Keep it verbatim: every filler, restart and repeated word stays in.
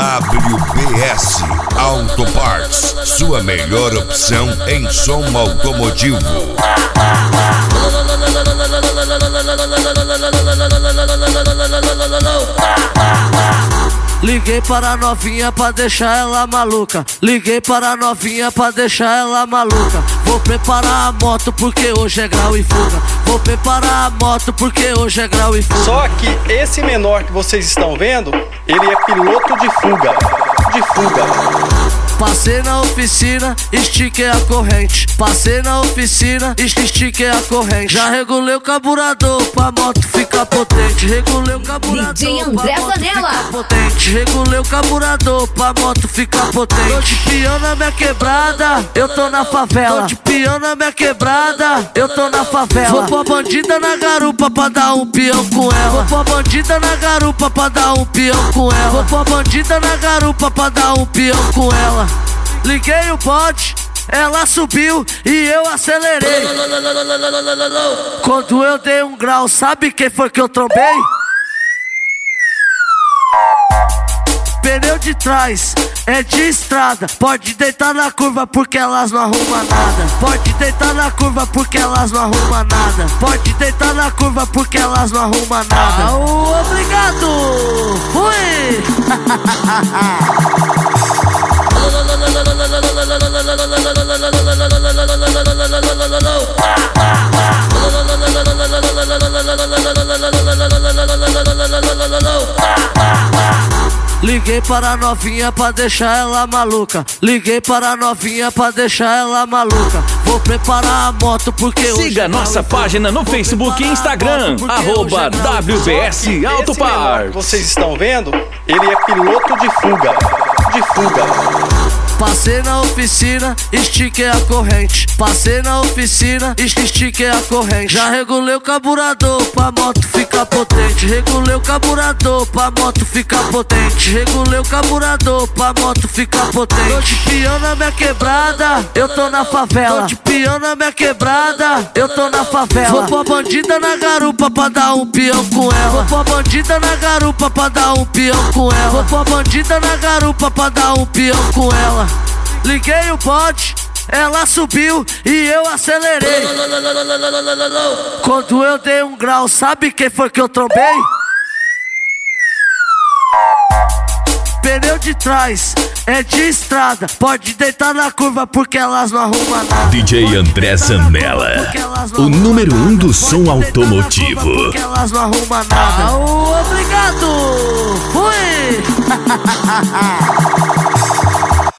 W B S Auto Parts, sua melhor opção em som automotivo. Liguei para a novinha pra deixar ela maluca. Liguei para a novinha pra deixar ela maluca. Vou preparar a moto porque hoje é grau e fuga. Vou preparar a moto porque hoje é grau e fuga. Só que esse menor que vocês estão vendo, ele é piloto de fuga. De fuga. Passei na oficina, estiquei a corrente. Passei na oficina, estiquei a corrente. Já regulei o carburador pra moto ficar potente. Regulei o carburador D J André pra moto Zanella. ficar potente. Regulei o carburador pra moto ficar potente. Tô de peão na minha quebrada, eu tô na favela. Tô de peão na minha quebrada, eu tô na favela. Vou pôr a bandida na garupa pra dar um peão com ela. Vou pôr a bandida na garupa pra dar um peão com ela. Vou pôr a bandida na garupa pra dar um peão com ela. Liguei o bote, ela subiu e eu acelerei. Quando eu dei um grau, sabe quem foi que eu trombei? Pneu de trás, é de estrada. Pode deitar na curva porque elas não arrumam nada. Pode deitar na curva porque elas não arrumam nada. Pode deitar na curva porque elas não arrumam nada. Ah, obrigado! Fui! Liguei para a novinha pra deixar ela maluca. Liguei para a novinha pra deixar ela maluca. Vou preparar a moto porque hoje. Siga nossa página no Facebook e Instagram, arroba W B S Auto Parts. Vocês estão vendo? Ele é piloto de fuga. De fuga. Passei na oficina, estiquei a corrente. Passei na oficina, estiquei a corrente. Já regulei o carburador pra moto ficar potente. Regulei o carburador pra moto ficar potente. Regulei o carburador pra moto ficar potente. Tô de peão na minha quebrada, eu tô na favela. Tô de peão na minha quebrada, eu tô na favela. Vou pôr a bandida na garupa pra dar um peão com ela. Vou pôr a bandida na garupa pra dar um peão com ela. Vou pôr a bandida na garupa pra dar um peão com ela. Liguei o bote, ela subiu e eu acelerei. Quando eu dei um grau, sabe quem foi que eu trombei? Pneu de trás, é de estrada. Pode deitar na curva porque elas não arrumam nada. D J André Zanella, o número um do som automotivo. Porque elas não arrumam nada. Ah, obrigado! Fui!